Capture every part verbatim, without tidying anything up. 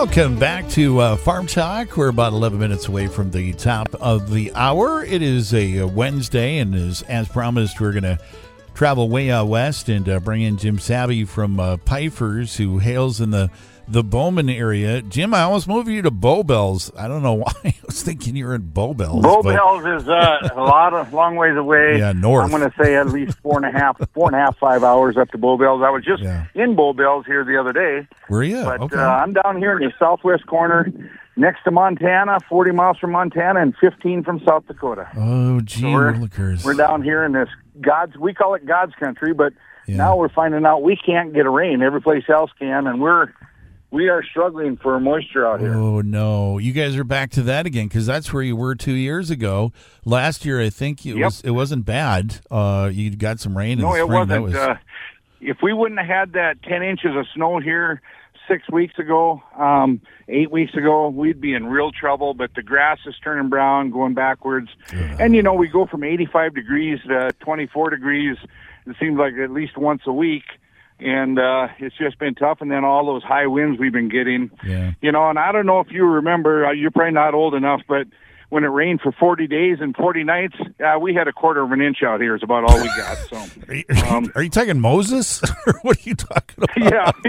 Welcome back to uh, Farm Talk. We're about eleven minutes away from the top of the hour. It is a, a Wednesday, and as, as promised, we're going to travel way out west and uh, bring in Jim Savvy from uh, Pfeiffer's, who hails in the, the Bowman area. Jim, I almost moved you to Bowbells. I don't know why. I was thinking you were in Bowbells. Bowbells is uh, a lot of long ways away. Yeah, north. I'm going to say at least four and a half, four and a half, five hours up to Bowbells. I was just Yeah. in Bowbells here the other day. Were you? But Okay. uh, I'm down here in the southwest corner, next to Montana, forty miles from Montana, and fifteen from South Dakota. oh, gee, So we're, willikers. we're down here in this God's. We call it God's country, but Yeah. now we're finding out we can't get a rain. Every place else can, and we're we are struggling for moisture out here. Oh, no. You guys are back to that again, because that's where you were two years ago. Last year, I think it, Yep. was, it wasn't bad. Uh, you got some rain in No, the it spring. wasn't. That was, Uh, if we wouldn't have had that ten inches of snow here six weeks ago, um, eight weeks ago, we'd be in real trouble. But the grass is turning brown, going backwards. And, you know, we go from eighty-five degrees to twenty-four degrees, it seems like at least once a week. And uh, it's just been tough. And then all those high winds we've been getting. yeah. You know, and I don't know if you remember, uh, you're probably not old enough, but when it rained for forty days and forty nights, uh, we had a quarter of an inch out here is about all we got. So, Are you, um, are you talking Moses? Or what are you talking about?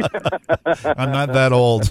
yeah. I'm not that old.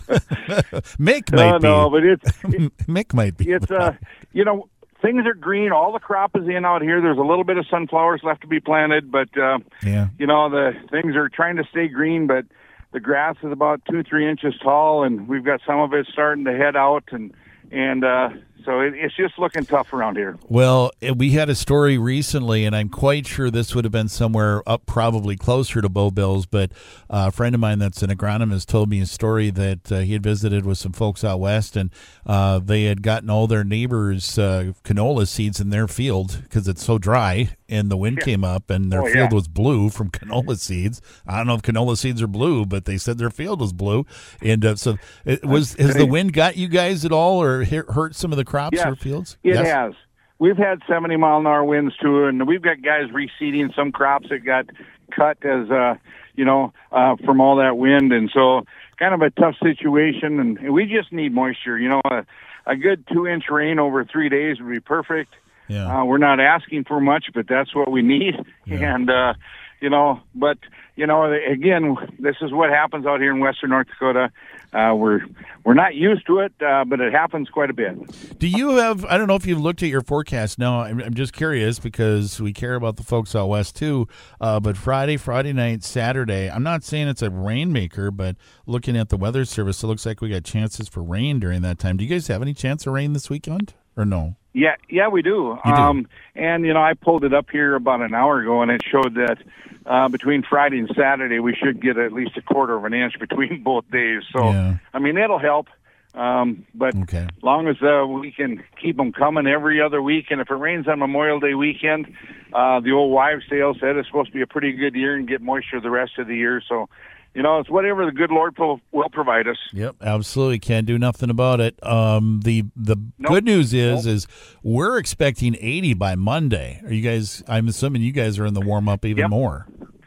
Mick no, might be. no, but it's, Mick might be. it's, uh, you know, things are green. All the crop is in out here. There's a little bit of sunflowers left to be planted, but, uh, yeah. you know, the things are trying to stay green, but the grass is about two, three inches tall, and we've got some of it starting to head out, and, and, uh, so it, it's just looking tough around here. Well, eh, we had a story recently, and I'm quite sure this would have been somewhere up probably closer to Bowbells, but uh, a friend of mine that's an agronomist told me a story that uh, he had visited with some folks out west, and uh, they had gotten all their neighbors' uh, canola seeds in their field because it's so dry, and the wind Yeah. came up, and their Oh, field yeah. was blue from canola seeds. I don't know if canola seeds are blue, but they said their field was blue. And uh, so it was has the wind got you guys at all, or he- hurt some of the crops Yes, or fields? It Yes? has. We've had seventy mile an hour winds too, and we've got guys reseeding some crops that got cut as uh, you know uh, from all that wind, and so kind of a tough situation. And we just need moisture. You know, a, a good two inch rain over three days would be perfect. Yeah. Uh, we're not asking for much, but that's what we need. Yeah. And uh, you know, but you know, again, this is what happens out here in western North Dakota. Uh, we're we're not used to it, uh, but it happens quite a bit. Do you have, I don't know if you've looked at your forecast. No, I'm, I'm just curious because we care about the folks out west too. Uh, but Friday, Friday night, Saturday, I'm not saying it's a rainmaker, but looking at the weather service, it looks like we got chances for rain during that time. Do you guys have any chance of rain this weekend or no? Yeah, yeah, we do. You do? Um, and, you know, I pulled it up here about an hour ago, and it showed that uh, between Friday and Saturday, we should get at least a quarter of an inch between both days. So, Yeah. I mean, it'll help. Um, but Okay. as long as uh, we can keep them coming every other week, and if it rains on Memorial Day weekend, uh, the old wives' tale said it's supposed to be a pretty good year and get moisture the rest of the year. So, you know, it's whatever the good Lord will, will provide us. Yep, absolutely. Can't do nothing about it. Um, the the Nope. good news is Nope. is we're expecting eighty by Monday. Are you guys? I'm assuming you guys are in the warm up even Yep. more.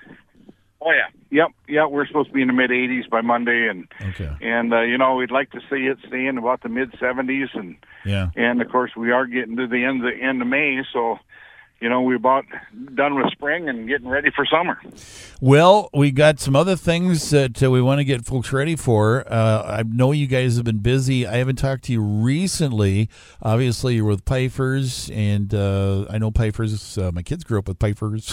Oh, yeah. Yep, yeah, we're supposed to be in the mid eighties by Monday, and Okay. and uh, you know, we'd like to see it stay in about the mid seventies, and Yeah. and of course we are getting to the end of the end of May, so you know we're about done with spring and getting ready for summer. Well, we got some other things that uh, we want to get folks ready for. Uh, I know you guys have been busy. I haven't talked to you recently. Obviously, you're with Pfeiffer's, and uh, I know Pfeiffer's. Uh, my kids grew up with Pfeiffer's,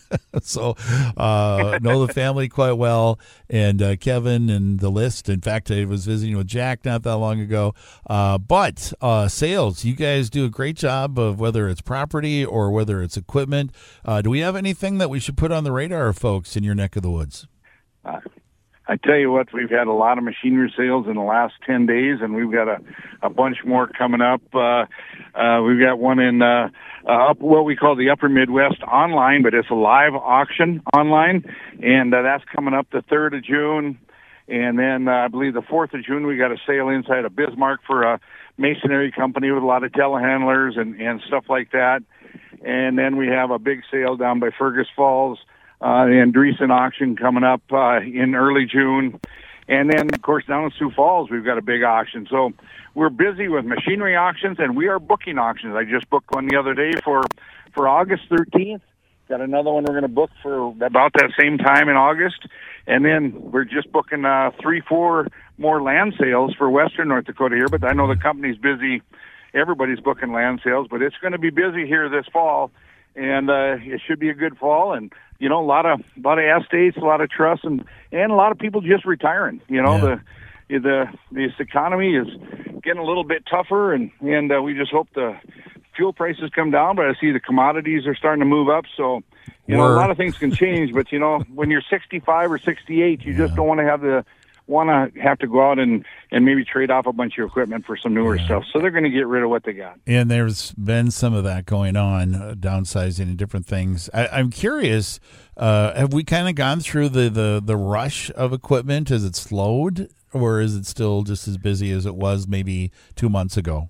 so uh, know the family quite well. And uh, Kevin and the list. In fact, I was visiting with Jack not that long ago. Uh, but uh, sales, you guys do a great job of whether it's property or whether it's equipment. Uh, do we have anything that we should put on the radar, folks, in your neck of the woods? Uh, I tell you what, we've had a lot of machinery sales in the last ten days, and we've got a, a bunch more coming up. Uh, uh, we've got one in uh, uh, up what we call the Upper Midwest online, but it's a live auction online, and uh, that's coming up the third of June. And then uh, I believe the fourth of June, we got a sale inside of Bismarck for a masonry company with a lot of telehandlers and, and stuff like that. And then we have a big sale down by Fergus Falls, uh, the Andreessen auction coming up uh, in early June. And then, of course, down in Sioux Falls, we've got a big auction. So we're busy with machinery auctions, and we are booking auctions. I just booked one the other day for, for August thirteenth. Got another one we're going to book for about that same time in August. And then we're just booking uh, three, four more land sales for western North Dakota here. But I know the company's busy. Everybody's booking land sales, but it's going to be busy here this fall. And uh, it should be a good fall. And, you know, a lot of a lot of estates, a lot of trusts, and, and a lot of people just retiring. You know, Yeah. the the this economy is getting a little bit tougher, and, and uh, we just hope the fuel prices come down, but I see the commodities are starting to move up. So, you know, Were. a lot of things can change, but, you know, when you're sixty-five or sixty-eight, you Yeah. just don't want to have the want to have to go out and, and maybe trade off a bunch of equipment for some newer Yeah. stuff. So they're going to get rid of what they got. And there's been some of that going on, uh, downsizing and different things. I, I'm curious, uh, have we kind of gone through the, the, the rush of equipment? Has it slowed, or is it still just as busy as it was maybe two months ago?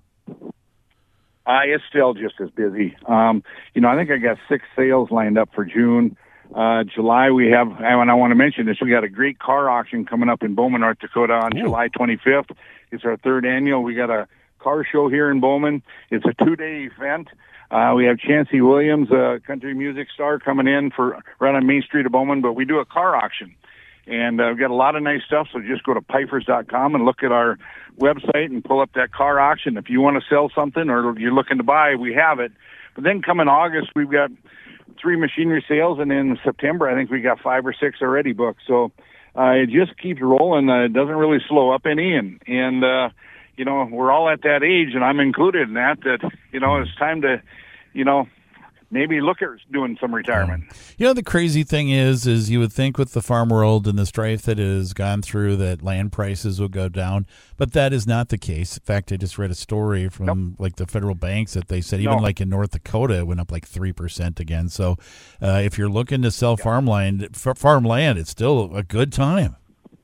Uh, it's still just as busy. Um, you know, I think I got six sales lined up for June. Uh, July, we have, and I want to mention this, we got a great car auction coming up in Bowman, North Dakota on Ooh. July twenty-fifth. It's our third annual. We got a car show here in Bowman. It's a two-day event. Uh, we have Chancey Williams, a country music star, coming in for right on Main Street of Bowman, but we do a car auction. And uh, we've got a lot of nice stuff, so just go to pifers dot com and look at our website and pull up that car auction. If you want to sell something or you're looking to buy, we have it. But then come in August, we've got three machinery sales, and in September, I think we got five or six already booked. So uh, it just keeps rolling. Uh, it doesn't really slow up any, and, and uh, you know, we're all at that age, and I'm included in that, that, you know, it's time to, you know, maybe look at doing some retirement. You know, the crazy thing is, is you would think with the farm world and the strife that has gone through that land prices will go down, but that is not the case. In fact, I just read a story from Nope. like the federal banks that they said even No. like in North Dakota, it went up like three percent again. So uh, if you're looking to sell farmland, f- farmland, it's still a good time.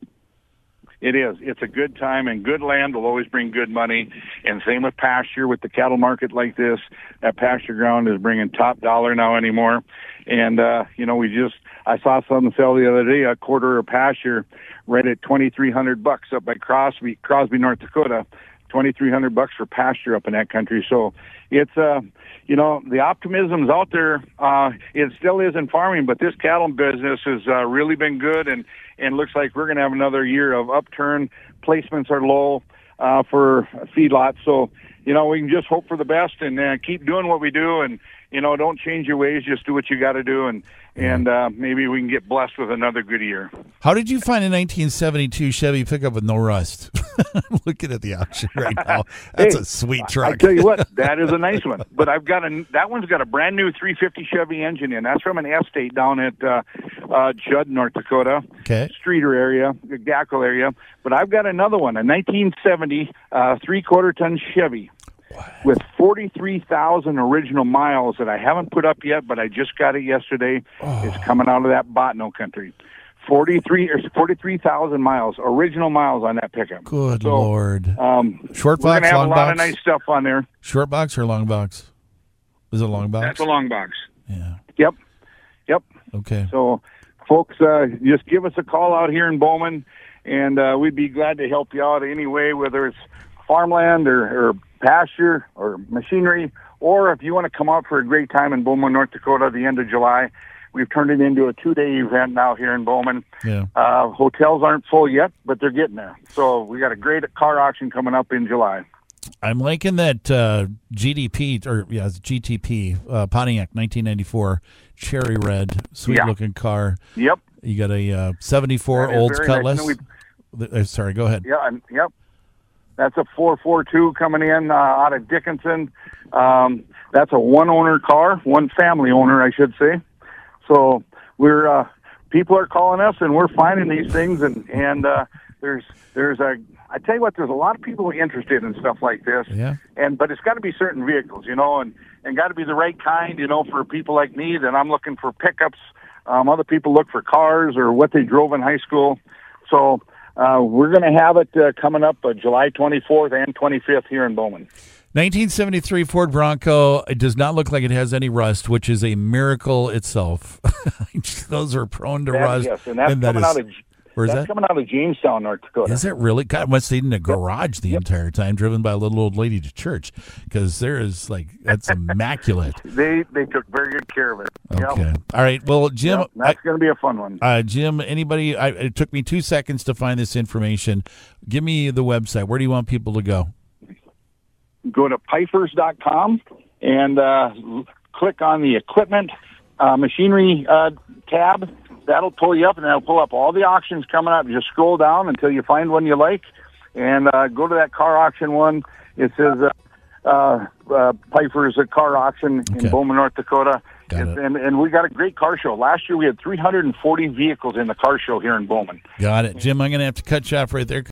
It is. It's a good time, and good land will always bring good money. And same with pasture. With the cattle market like this, that pasture ground is bringing top dollar now anymore. And, uh, you know, we just, I saw something sell the other day, a quarter of pasture right at twenty-three hundred bucks up by Crosby, Crosby, North Dakota. twenty-three hundred bucks for pasture up in that country. So it's, uh, you know, the optimism's out there. Uh, it still is in farming, but this cattle business has uh, really been good, and, and looks like we're going to have another year of upturn. Placements are low uh, for feedlots. So, you know, we can just hope for the best and uh, keep doing what we do, and, you know, don't change your ways. Just do what you got to do, and, and uh, maybe we can get blessed with another good year. How did you find a nineteen seventy-two Chevy pickup with no rust? I'm looking at the auction right now. That's Hey, a sweet I truck. tell you what, that is a nice one. But I've got a that one's got a brand new three fifty Chevy engine in. That's from an estate down at uh, uh, Judd, North Dakota, Okay. Streeter area, the Gackle area. But I've got another one, a nineteen seventy uh, three quarter ton Chevy with forty-three thousand original miles that I haven't put up yet, but I just got it yesterday. Oh. It's coming out of that Botno country. forty-three or forty-three thousand miles, original miles on that pickup. Good So, Lord. Um, Short we're box, gonna have long a lot box? of nice stuff on there. Short box or long box? Is it long box? That's a long box. Yeah. Yep, yep. Okay. So, folks, uh, just give us a call out here in Bowman, and uh, we'd be glad to help you out any way, whether it's farmland or, or pasture or machinery, or if you want to come out for a great time in Bowman, North Dakota, at the end of July. We've turned it into a two-day event now here in Bowman. Yeah. Uh, hotels aren't full yet, but they're getting there. So we got a great car auction coming up in July. I'm liking that uh, G D P, or yeah, it's G T P, uh, Pontiac nineteen ninety-four cherry red, sweet-looking car. Yep. You got a uh, seventy-four That is Olds very nice. Cutlass. And Uh, sorry, go ahead. Yeah, and, yep. That's a four forty-two coming in uh, out of Dickinson. Um, that's a one-owner car, one family owner, I should say. So we're uh, people are calling us, and we're finding these things, and and uh, there's there's a I tell you what, there's a lot of people interested in stuff like this. Yeah. And but it's got to be certain vehicles, you know, and and got to be the right kind, you know, for people like me. That I'm looking for pickups. Um, other people look for cars or what they drove in high school. So uh, we're going to have it uh, coming up uh, July twenty-fourth and twenty-fifth here in Bowman. nineteen seventy-three Ford Bronco. It does not look like it has any rust, which is a miracle itself. Those are prone to That- rust. yes, and that's that coming is out of Where's That's that? coming out of Jamestown, North Dakota. Is it really? God, I must stayed in a garage the yep. entire time, driven by a little old lady to church, because there is like that's immaculate. They they took very good care of it. Okay, yep. all right. Well, Jim, yep. that's going to be a fun one. Uh, Jim, anybody? I, it took me two seconds to find this information. Give me the website. Where do you want people to go? Go to pifers dot com and uh, click on the equipment uh, machinery uh, tab. That'll pull you up, and that'll pull up all the auctions coming up. Just scroll down until you find one you like, and uh, go to that car auction one. It says uh, uh, uh, Piper's a car auction okay. in Bowman, North Dakota. And, and and we got a great car show. Last year we had three hundred forty vehicles in the car show here in Bowman. Got it. Jim, I'm going to have to cut you off right there.